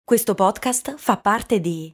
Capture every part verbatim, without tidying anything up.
Questo podcast fa parte di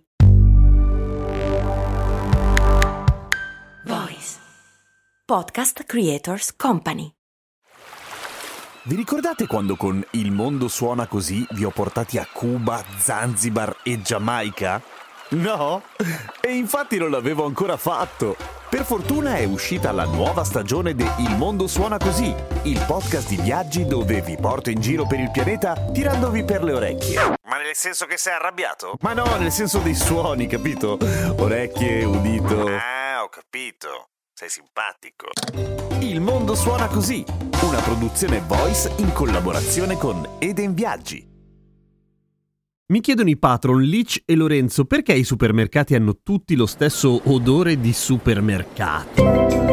Voice Podcast Creators Company. Vi ricordate quando con Il mondo suona così vi ho portati a Cuba, Zanzibar e Giamaica? No? E infatti non l'avevo ancora fatto. Per fortuna è uscita la nuova stagione di Il mondo suona così, il podcast di viaggi dove vi porto in giro per il pianeta tirandovi per le orecchie. Ma nel senso che sei arrabbiato? Ma no, nel senso dei suoni, capito? Orecchie, udito. Ah, ho capito. Sei simpatico. Il mondo suona così, una produzione Voice in collaborazione con Eden Viaggi. Mi chiedono i patron Lich e Lorenzo perché i supermercati hanno tutti lo stesso odore di supermercato.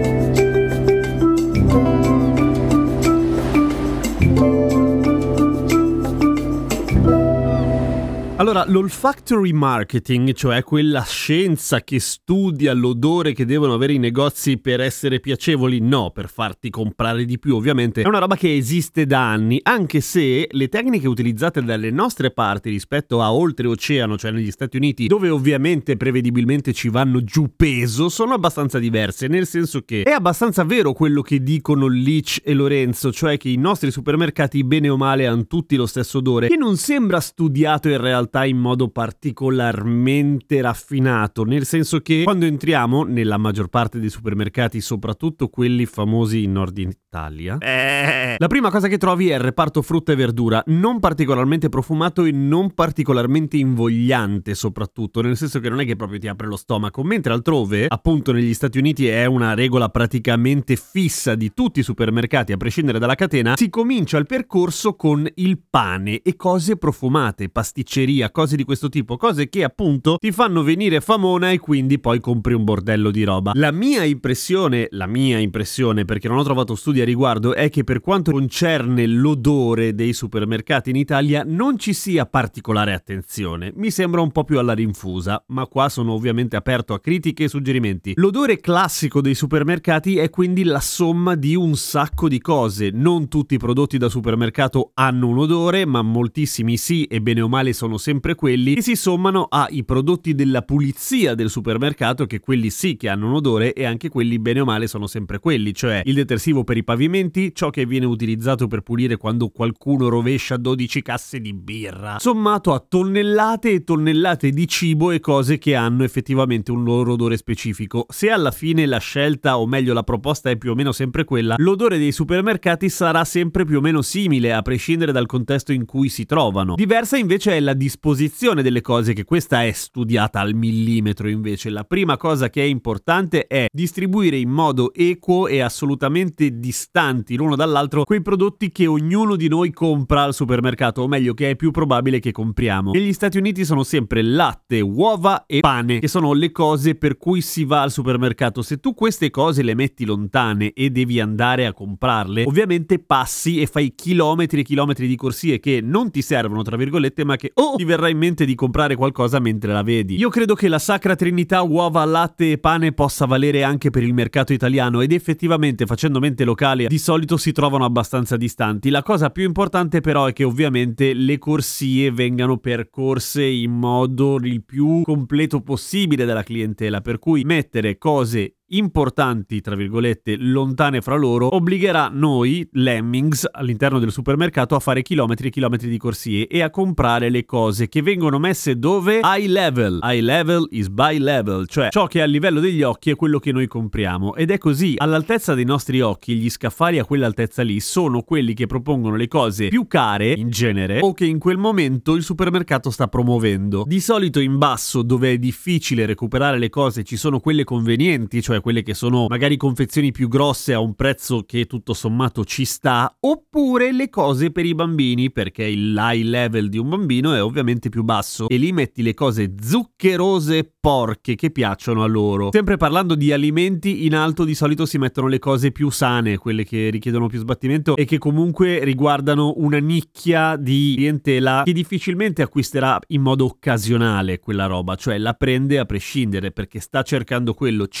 Allora, l'olfactory marketing, cioè quella scienza che studia l'odore che devono avere i negozi per essere piacevoli, no, per farti comprare di più ovviamente, è una roba che esiste da anni, anche se le tecniche utilizzate dalle nostre parti rispetto a oltreoceano, cioè negli Stati Uniti, dove ovviamente prevedibilmente ci vanno giù peso, sono abbastanza diverse, nel senso che è abbastanza vero quello che dicono Lich e Lorenzo, cioè che i nostri supermercati bene o male hanno tutti lo stesso odore, che non sembra studiato in realtà in modo particolarmente raffinato, nel senso che quando entriamo nella maggior parte dei supermercati, soprattutto quelli famosi in Nord Italia, eh, la prima cosa che trovi è il reparto frutta e verdura, non particolarmente profumato e non particolarmente invogliante, soprattutto, nel senso che non è che proprio ti apre lo stomaco, mentre altrove, appunto negli Stati Uniti è una regola praticamente fissa di tutti i supermercati, a prescindere dalla catena, si comincia il percorso con il pane e cose profumate, pasticceria, cose di questo tipo, cose che appunto ti fanno venire famona e quindi poi compri un bordello di roba. La mia impressione, la mia impressione, perché non ho trovato studi a riguardo, è che per quanto concerne l'odore dei supermercati in Italia non ci sia particolare attenzione. Mi sembra un po' più alla rinfusa, ma qua sono ovviamente aperto a critiche e suggerimenti. L'odore classico dei supermercati è quindi la somma di un sacco di cose. Non tutti i prodotti da supermercato hanno un odore, ma moltissimi sì, e bene o male sono sempre quelli, che si sommano ai prodotti della pulizia del supermercato, che quelli sì che hanno un odore, e anche quelli bene o male sono sempre quelli, cioè il detersivo per i pavimenti, ciò che viene utilizzato per pulire quando qualcuno rovescia dodici casse di birra, sommato a tonnellate e tonnellate di cibo e cose che hanno effettivamente un loro odore specifico. Se alla fine la scelta, o meglio la proposta, è più o meno sempre quella, l'odore dei supermercati sarà sempre più o meno simile, a prescindere dal contesto in cui si trovano. Diversa invece è la disposizione delle cose, che questa è studiata al millimetro. Invece la prima cosa che è importante è distribuire in modo equo e assolutamente distanti l'uno dall'altro quei prodotti che ognuno di noi compra al supermercato, o meglio che è più probabile che compriamo. Negli Stati Uniti sono sempre latte, uova e pane, che sono le cose per cui si va al supermercato. Se tu queste cose le metti lontane e devi andare a comprarle, ovviamente passi e fai chilometri e chilometri di corsie che non ti servono, tra virgolette, ma che oh, ti verrà in mente di comprare qualcosa mentre la vedi. Io credo che la sacra trinità uova, latte e pane possa valere anche per il mercato italiano, ed effettivamente, facendo mente locale, di solito si trovano abbastanza distanti. La cosa più importante però è che ovviamente le corsie vengano percorse in modo il più completo possibile dalla clientela, per cui mettere cose importanti, tra virgolette, lontane fra loro, obbligherà noi, lemmings, all'interno del supermercato a fare chilometri e chilometri di corsie e a comprare le cose che vengono messe dove? Eye level. Eye level is by level, cioè ciò che è a livello degli occhi è quello che noi compriamo, ed è così. All'altezza dei nostri occhi, gli scaffali a quell'altezza lì sono quelli che propongono le cose più care, in genere, o che in quel momento il supermercato sta promuovendo. Di solito in basso, dove è difficile recuperare le cose, ci sono quelle convenienti, cioè quelle che sono magari confezioni più grosse a un prezzo che tutto sommato ci sta, oppure le cose per i bambini, perché il high level di un bambino è ovviamente più basso e lì metti le cose zuccherose e porche che piacciono a loro. Sempre parlando di alimenti, in alto di solito si mettono le cose più sane, quelle che richiedono più sbattimento e che comunque riguardano una nicchia di clientela che difficilmente acquisterà in modo occasionale quella roba, cioè la prende a prescindere perché sta cercando quello, ci tiene.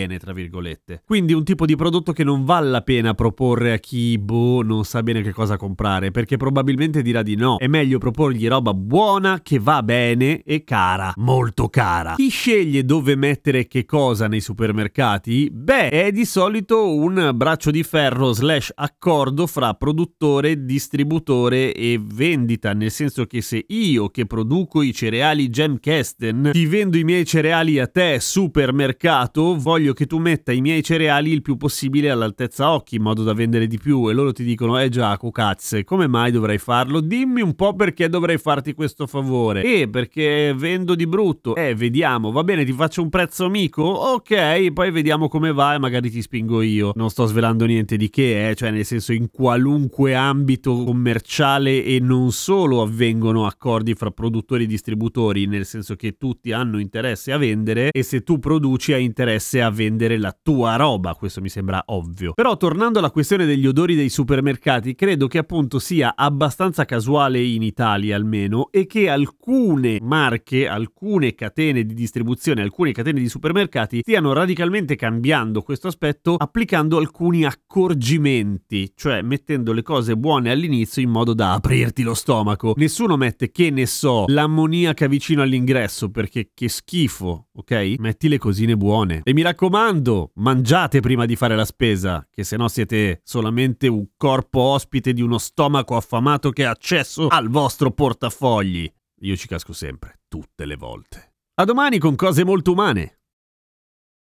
bene, tra virgolette. Quindi un tipo di prodotto che non vale la pena proporre a chi, boh, non sa bene che cosa comprare, perché probabilmente dirà di no. È meglio proporgli roba buona, che va bene e cara, molto cara. Chi sceglie dove mettere che cosa nei supermercati? Beh, è di solito un braccio di ferro slash accordo fra produttore, distributore e vendita, nel senso che se io che produco i cereali Gemkesten ti vendo i miei cereali a te supermercato, voglio che tu metta i miei cereali il più possibile all'altezza occhi in modo da vendere di più, e loro ti dicono: eh già, cazze, come mai dovrei farlo? Dimmi un po' perché dovrei farti questo favore. Eh, perché vendo di brutto. Eh, vediamo, va bene, ti faccio un prezzo amico? Ok, poi vediamo come va e magari ti spingo io. Non sto svelando niente di che, eh, cioè nel senso, in qualunque ambito commerciale e non solo avvengono accordi fra produttori e distributori, nel senso che tutti hanno interesse a vendere e se tu produci hai interesse a vendere la tua roba, questo mi sembra ovvio. Però tornando alla questione degli odori dei supermercati, credo che appunto sia abbastanza casuale in Italia almeno, e che alcune marche, alcune catene di distribuzione, alcune catene di supermercati stiano radicalmente cambiando questo aspetto applicando alcuni accorgimenti, cioè mettendo le cose buone all'inizio in modo da aprirti lo stomaco. Nessuno mette, che ne so, l'ammoniaca vicino all'ingresso perché che schifo, ok? Metti le cosine buone. E mi raccomando, mangiate prima di fare la spesa, che sennò siete solamente un corpo ospite di uno stomaco affamato che ha accesso al vostro portafogli. Io ci casco sempre, tutte le volte. A domani con cose molto umane.